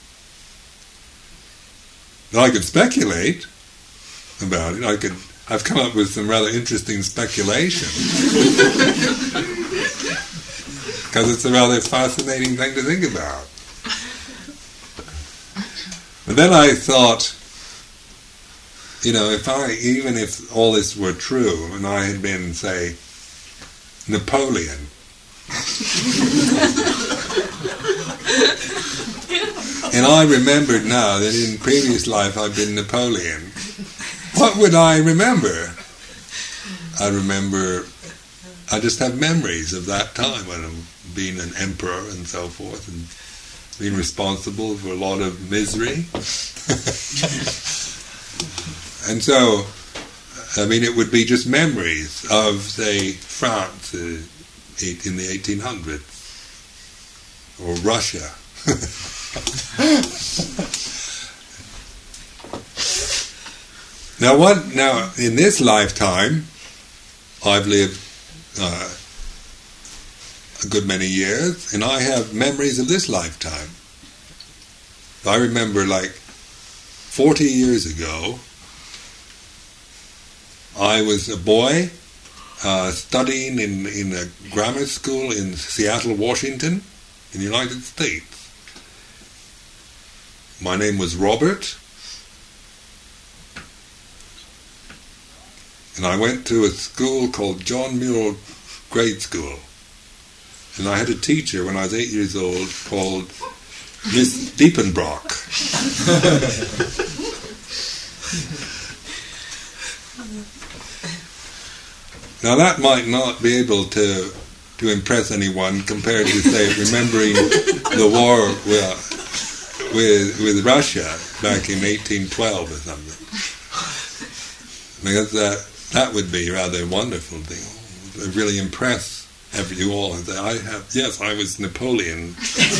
I could speculate about it. I could. I've come up with some rather interesting speculation because it's a rather fascinating thing to think about. But then I thought, you know, if I, even if all this were true, and I had been, say, Napoleon, and I remembered now that in previous life I'd been Napoleon, what would I remember? I remember, I just have memories of that time when I'm being an emperor and so forth, and being responsible for a lot of misery. And so, I mean, it would be just memories of, say, France uh, in the eighteen hundreds, or Russia. Now, what? Now, in this lifetime, I've lived uh, a good many years, and I have memories of this lifetime. I remember, like, forty years ago, I was a boy uh, studying in, in a grammar school in Seattle, Washington, in the United States. My name was Robert, and I went to a school called John Muir Grade School. And I had a teacher when I was eight years old called Miss Diepenbrock. Now that might not be able to to impress anyone compared to, say, remembering the war with, with, with Russia back in eighteen twelve or something. Because that, that would be rather a wonderful thing. It would really impress every, you all and say, I have, yes, I was Napoleon.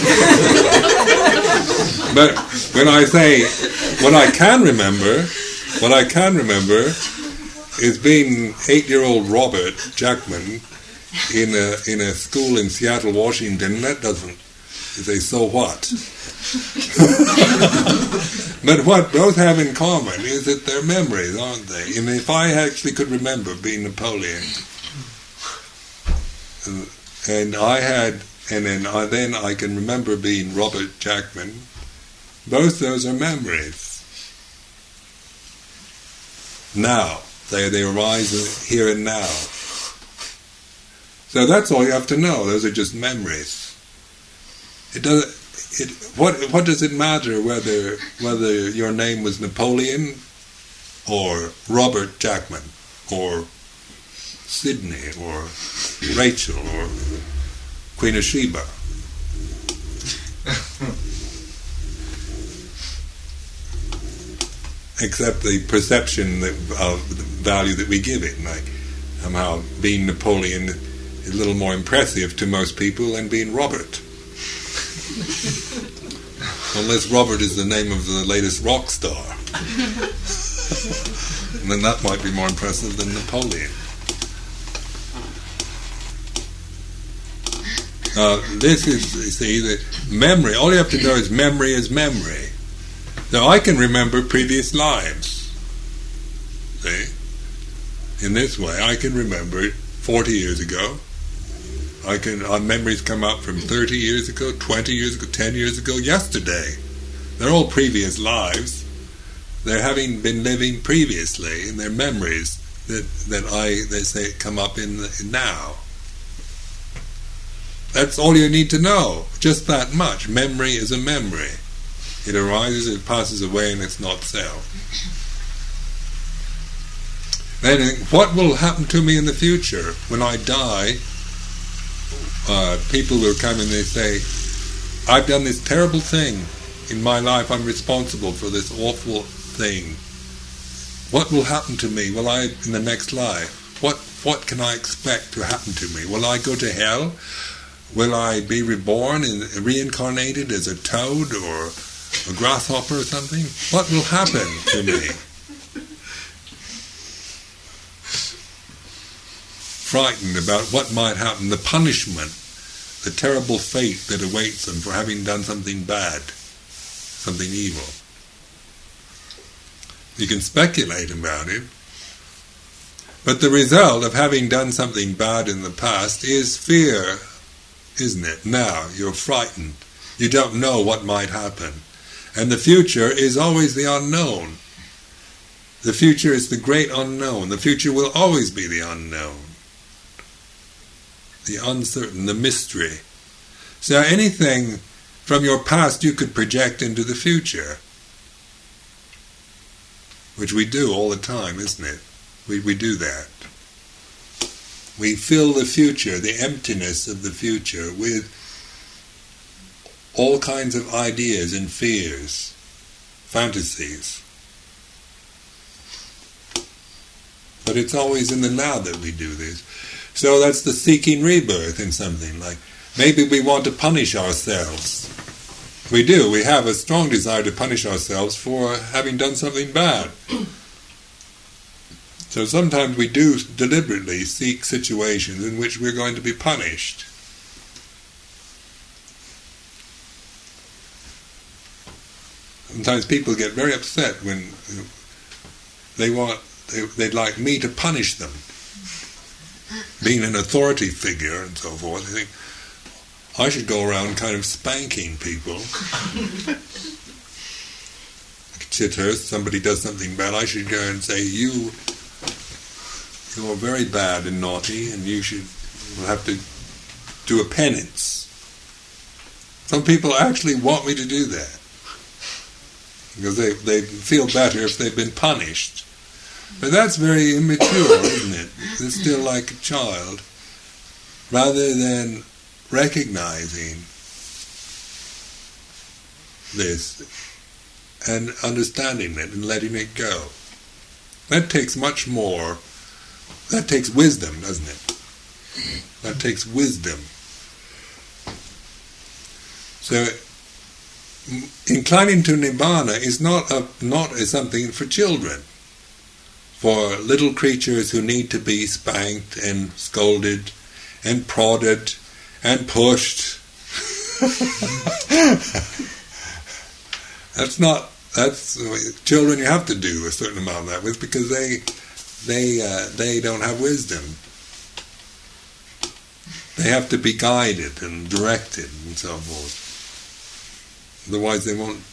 But when I say, what I can remember, what I can remember is being eight-year-old Robert Jackman in a in a school in Seattle, Washington. That doesn't, you say, so what? But what both have in common is that they're memories, aren't they? And if I actually could remember being Napoleon, and I had, and then I, then I can remember being Robert Jackman, both those are memories. Now. They, they arise here and now. So that's all you have to know. Those are just memories. It doesn't. It what what does it matter whether whether your name was Napoleon or Robert Jackman or Sydney or Rachel or Queen of Sheba? Except the perception that, of the value that we give it. Like, somehow being Napoleon is a little more impressive to most people than being Robert. Unless Robert is the name of the latest rock star. And then that might be more impressive than Napoleon. Uh, this is, you see, the memory. All you have to know is memory is memory. Now, I can remember previous lives. See? In this way, I can remember it forty years ago. I can, our memories come up from thirty years ago, twenty years ago, ten years ago, yesterday. They're all previous lives. They're having been living previously in their memories that, that I, they say, come up in, the, in now. That's all you need to know. Just that much. Memory is a memory. It arises, it passes away, and it's not self. Then, what will happen to me in the future? When I die, uh, people will come and they say, I've done this terrible thing in my life, I'm responsible for this awful thing. What will happen to me? Will I, in the next life? what what can I expect to happen to me? Will I go to hell? Will I be reborn and reincarnated as a toad or a grasshopper or something? What will happen to me? Frightened about what might happen, the punishment, the terrible fate that awaits them for having done something bad, something evil. You can speculate about it, but the result of having done something bad in the past is fear, isn't it? Now you're frightened. You don't know what might happen. And the future is always the unknown. The future is the great unknown. The future will always be the unknown. The uncertain, the mystery. So anything from your past you could project into the future. Which we do all the time, isn't it? We we do that. We fill the future, the emptiness of the future, with all kinds of ideas and fears, fantasies. But it's always in the now that we do this. So that's the seeking rebirth in something. Like, maybe we want to punish ourselves. We do. We have a strong desire to punish ourselves for having done something bad. So sometimes we do deliberately seek situations in which we're going to be punished. Sometimes people get very upset when they want, they, they'd like me to punish them. Being an authority figure and so forth, they think, I should go around kind of spanking people. Like Chithurst, somebody does something bad, I should go and say, you, you're very bad and naughty, and you should will have to do a penance. Some people actually want me to do that, because they, they feel better if they've been punished. But that's very immature, isn't it? It's still like a child. Rather than recognizing this and understanding it and letting it go. That takes much more, that takes wisdom, doesn't it? That takes wisdom. So, inclining to Nibbana is not a, not a something for children, for little creatures who need to be spanked and scolded and prodded and pushed. That's not, that's, children you have to do a certain amount of that with, because they they uh, they don't have wisdom. They have to be guided and directed and so forth. Otherwise they won't,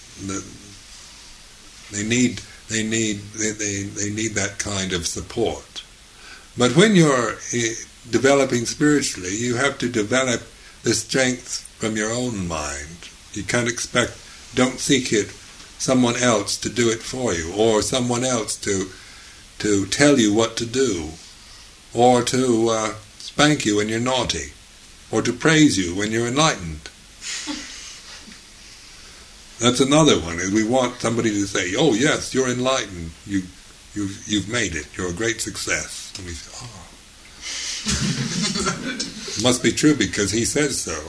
they need they need they, they, they need that kind of support. But when you're developing spiritually, you have to develop the strength from your own mind. You can't expect, don't seek it, someone else to do it for you, or someone else to to tell you what to do, or to uh, spank you when you're naughty, or to praise you when you're enlightened. That's another one. We want somebody to say, "Oh yes, you're enlightened. You, you've you've made it. You're a great success." And we say, "Oh, it must be true because he says so."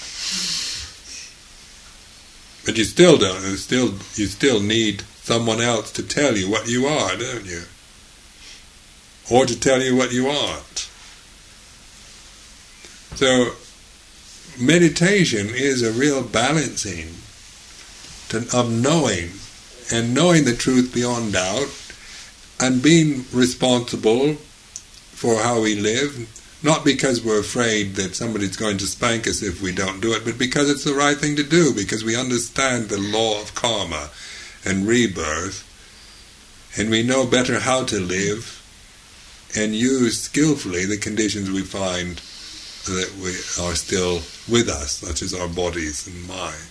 But you still don't. You still you still need someone else to tell you what you are, don't you? Or to tell you what you aren't. So meditation is a real balancing of knowing, and knowing the truth beyond doubt, and being responsible for how we live, not because we're afraid that somebody's going to spank us if we don't do it, but because it's the right thing to do, because we understand the law of karma and rebirth, and we know better how to live and use skillfully the conditions we find that we are still with us, such as our bodies and minds.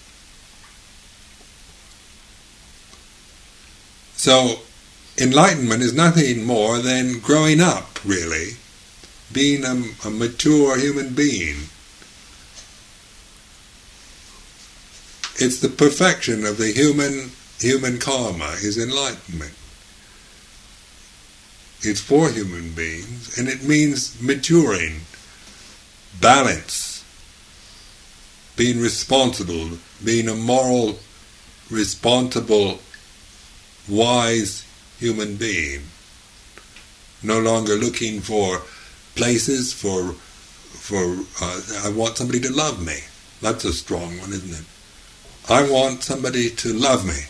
So, enlightenment is nothing more than growing up, really, being a, a mature human being. It's the perfection of the human human karma, is enlightenment. it's for human beings, and it means maturing, balance, being responsible, being a moral, responsible, wise human being. No longer looking for places, for, for uh, I want somebody to love me. That's a strong one, isn't it? I want somebody to love me.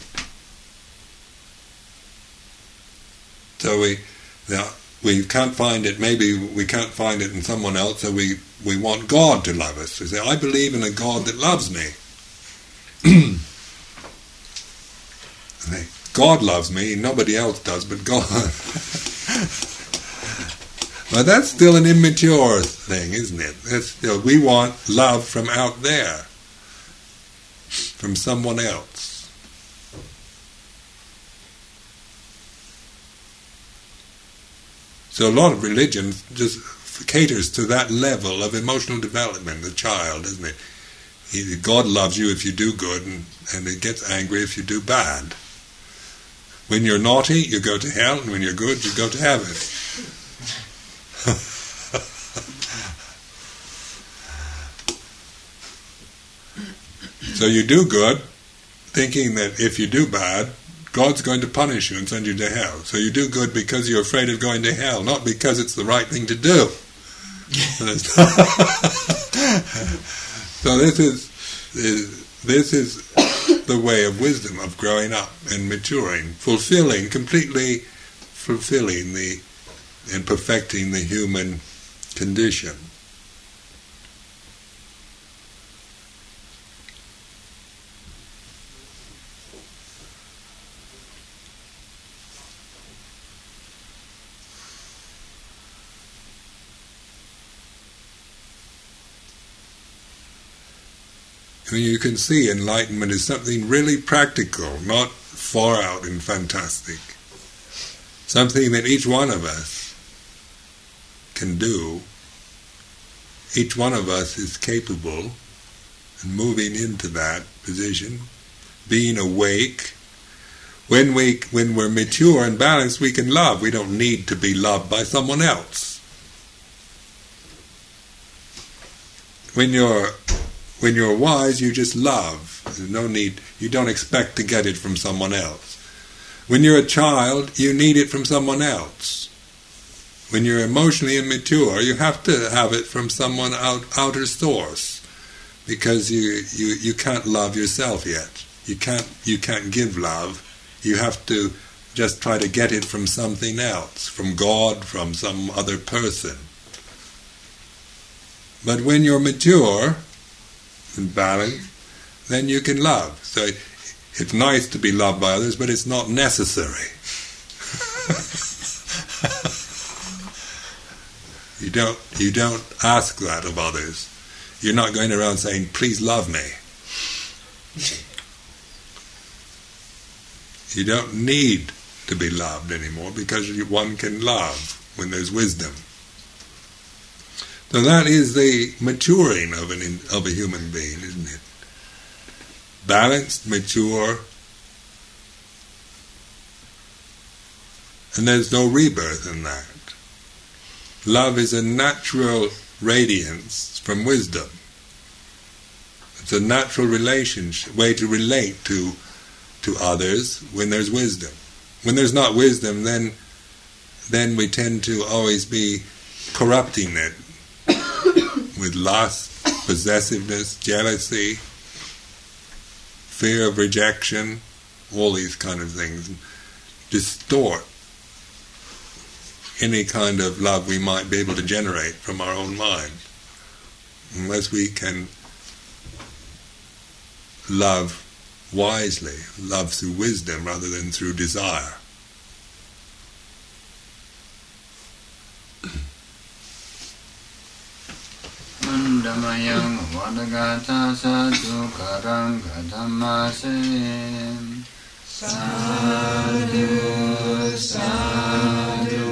So we, now, we can't find it, maybe we can't find it in someone else, so we, we want God to love us. We say, I believe in a God that loves me. God loves me, nobody else does but God. But that's still an immature thing, isn't it? That's still, we want love from out there, from someone else. So a lot of religion just caters to that level of emotional development, the child, isn't it? He, God loves you if you do good, and, and He gets angry if you do bad. When you're naughty, you go to hell, and when you're good, you go to heaven. So you do good, thinking that if you do bad, God's going to punish you and send you to hell. So you do good because you're afraid of going to hell, not because it's the right thing to do. So this is, is this is the way of wisdom, of growing up and maturing, fulfilling, completely fulfilling the and perfecting the human condition. I mean, you can see enlightenment is something really practical, not far out and fantastic. Something that each one of us can do. Each one of us is capable and moving into that position, being awake. When we when we're mature and balanced, we can love. We don't need to be loved by someone else. When you're When you're wise, you just love. There's no need, you don't expect to get it from someone else. When you're a child, you need it from someone else. When you're emotionally immature, you have to have it from someone out, outer source, because you, you, you can't love yourself yet. You can't you can't give love. You have to just try to get it from something else, from God, from some other person. But when you're mature and balanced, then you can love. So it's nice to be loved by others, but it's not necessary. you don't you don't ask that of others. You're not going around saying, "Please love me." You don't need to be loved anymore, because one can love when there's wisdom. So that is the maturing of an of a human being, isn't it? Balanced, mature, and there's no rebirth in that. Love is a natural radiance from wisdom. It's a natural relationship, way to relate to to others when there's wisdom. When there's not wisdom, then then we tend to always be corrupting it with lust, possessiveness, jealousy, fear of rejection, all these kind of things distort any kind of love we might be able to generate from our own mind, unless we can love wisely, love through wisdom rather than through desire. Mandamayang vadagata sadhu karanga dhammasem sadhu sadhu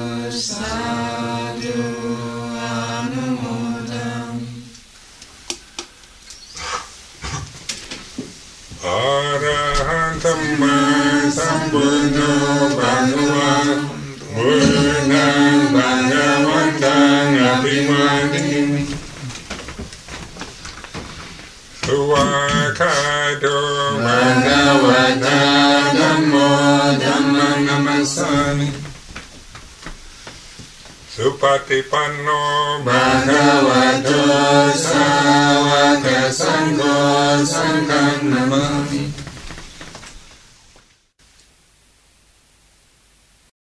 sadhu anumodam Arahantam Sambuddho Bhagavan Bhagavantang Abhimani Suvakado Bhagavata Dhammo Dhammam Namasami Supatipanno Bhagavato